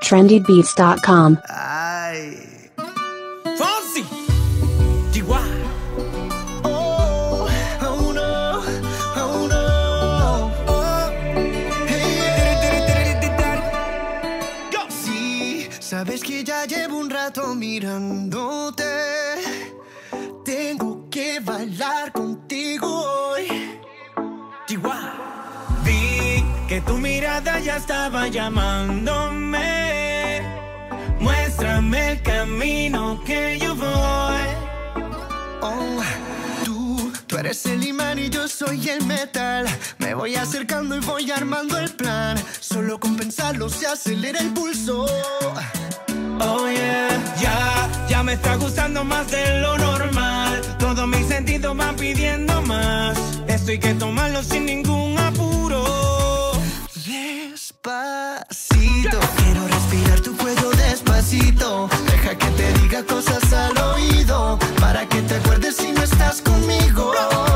trendybeats.com. Ay. Fonsi. Chihuahua. Oh, oh no, oh no. Oh. Hey. Go. Sí, sabes que ya llevo un rato mirándote. Tengo que bailar contigo hoy. Chihuahua. Vi que tu mirada ya estaba llamándome. Muéstrame el camino que yo voy. Oh, tú eres el imán y yo soy el metal. Me voy acercando y voy armando el plan. Solo con pensarlo se acelera el pulso. Oh yeah, ya me está gustando más de lo normal. Todos mis sentidos van pidiendo más. Esto hay que tomarlo sin ningún apuro. Despacito, quiero respirar tu cuello despacito. Deja que te diga cosas al oído, para que te acuerdes si no estás conmigo.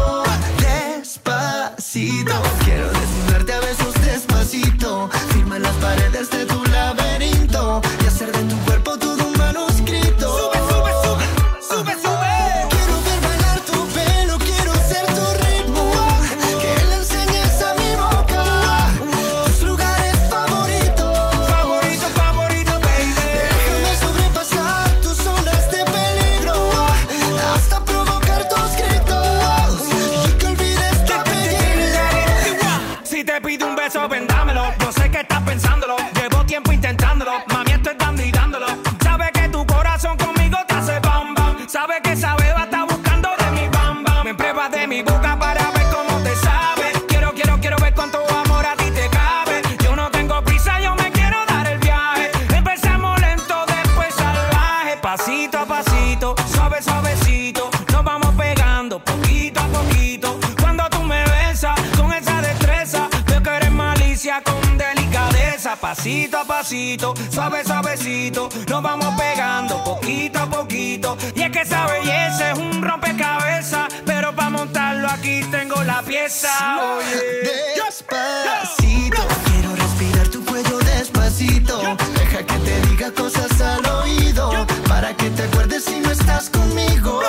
Despacito, quiero desnudarte a besos despacito. Firma en las paredes de tu laberinto y hacer de tu cuerpo todo un manuscrito. Sube, sube, sube, sube, sube. Quiero ver bailar tu pelo, quiero ser tu ritmo. Que le enseñes a mi boca tus lugares favoritos. Favorito, favorito, baby. Déjame sobrepasar tus zonas de peligro, hasta provocar tus gritos y que olvides tu apellido. Si te pido un beso, vendámelo. Yo sé que estás pensándolo. Llevo tiempo intentándolo. Mami, estoy dando y dándolo. Sabe que tu corazón conmigo te hace bam bam. Sabe que esa beba está buscando de mi bam bam. Me pruebas de mi boca para ver cómo te sabe. Quiero ver cuánto amor a ti te cabe. Yo no tengo prisa, yo me quiero dar el viaje. Empezamos lento, después salvaje. Pasito a pasito, suave, suavecito. Nos vamos pegando poquito a poquito. Cuando tú me besas con esa destreza, veo que eres malicia con delicadeza. Pasito a pasito, suave, suavecito. Nos vamos pegando poquito a poquito. Y es que esa belleza es un rompecabezas, pero para montarlo aquí tengo la pieza. Oye. Despacito, quiero respirar tu cuello despacito. Deja que te diga cosas al oído, para que te acuerdes si no estás conmigo.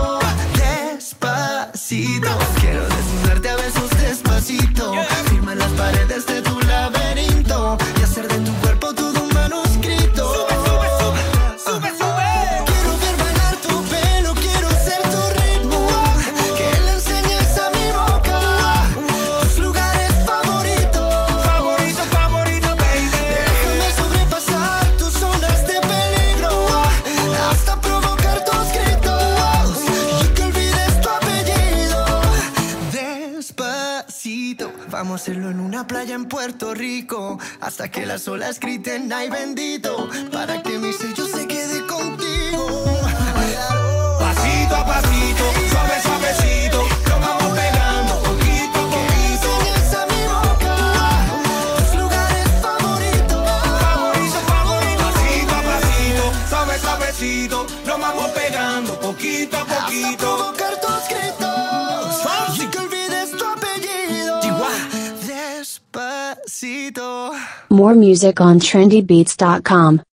Despacito, quiero desnudarte a besos despacito. Firma en las paredes de tu laberinto y hacer de tu cuerpo todo un manuscrito. Sube, sube, sube, sube, sube. Quiero ver bailar tu pelo, quiero ser tu ritmo. Que le enseñes a mi boca tus lugares favoritos. Favorito, favorito, baby. Déjame sobrepasar tus zonas de peligro, hasta provocar tus gritos y que olvides tu apellido. Despacito, vamos a hacerlo en una playa en Puerto Rico, hasta que las olas griten ay bendito, para que mi sello se quede contigo. Pasito a pasito, suave, suavecito, lo vamos pegando poquito a poquito. Enseñas a mi boca tus lugares favoritos. Favorito, favorito. Pasito a pasito, suave, suavecito, lo vamos pegando poquito a poquito. Hasta provocar tus gritos y que olvides tu apellido. Despacito. More music on trendybeats.com.